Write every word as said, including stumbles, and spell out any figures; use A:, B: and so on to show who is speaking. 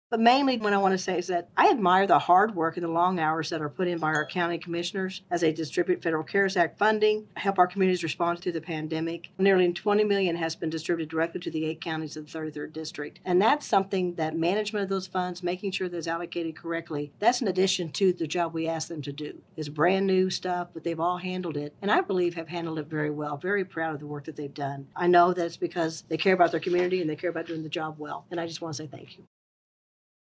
A: But mainly what I want to say is that I admire the hard work and the long hours that are put in by our county commissioners as they distribute Federal CARES Act funding, help our communities respond to the pandemic. Nearly twenty million dollars has been distributed directly to the eight counties of the thirty-third District. And that's something that management of those funds, making sure that it's allocated correctly, that's in addition to the job we ask them to do. It's brand new stuff, but they've all handled it. And I believe have handled it very well. Very proud of the work that they've done. I know that it's because they care about their community and they care about doing the job well. And I just want to say thank you.